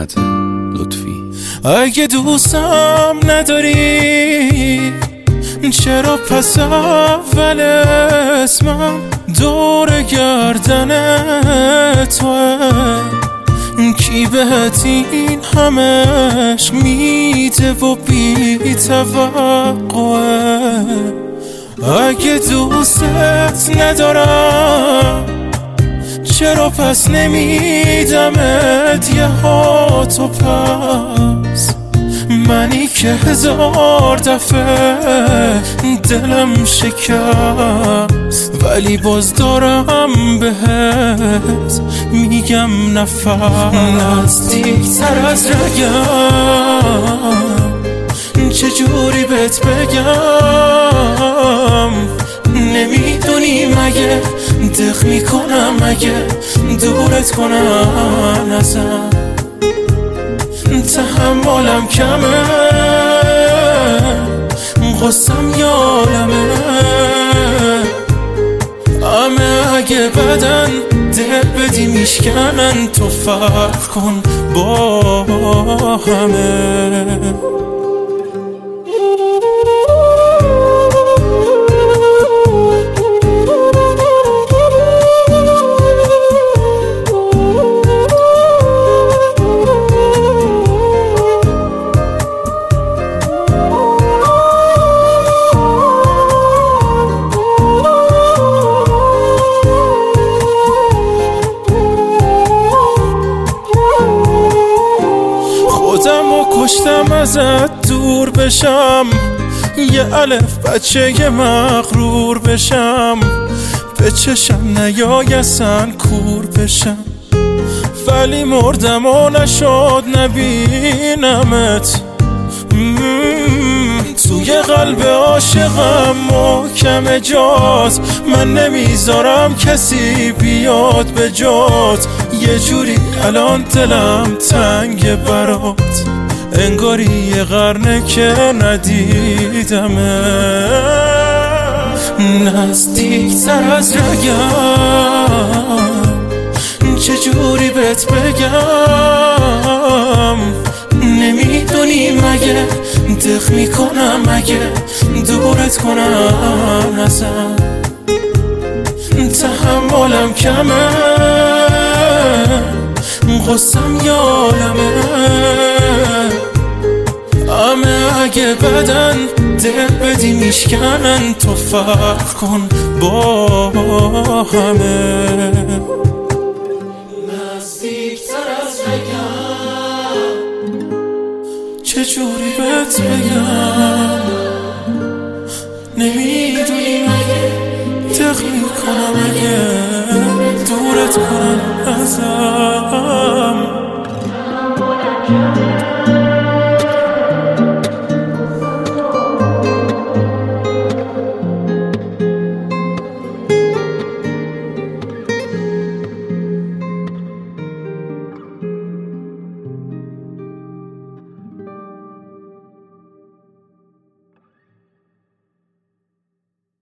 حکمت لطفی. اگه دوستم نداری چرا پس اول اسمم دور گردن توه؟ کی بهت این همش میده و بی توقعه؟ اگه دوستت ندارم چرا پس نمیدمت یه هاتو پس؟ منی که 1000 دفعه دلم شکست ولی باز دارم بهت میگم نفس. نزدیکتر از رگم چجوری بهت بگم؟ نمیدونی مگه دق میکنم اگه دورت کنم ازم؟ تحملم کمه غصم یالمه همه اگه بدن دل بدی میشکنن تو فرق کن با همه. کشتم ازت دور بشم یه الف بچه مغرور بشم به چشم نیای اصلا کور بشم ولی مردم و نشد نبینمت. توی قلب عاشقم محکم جات من نمیذارم کسی بیاد به جات. یه جوری الان دلم تنگ برات انگاری یه قرنه که ندیدمه. نزدیکتر از رگم چجوری بهت بگم؟ نمیدونی مگه دق میکنم اگه دورت کنم ازم؟ تحملم کمه غصم یالمه همه اگه بدن دل بدی میشکنن تو فرق کن با همه. نزدیکتر از رگم چجوری بهت بگم؟ نمیدونی مگه دق میکنم اگه دورت کنم ازم؟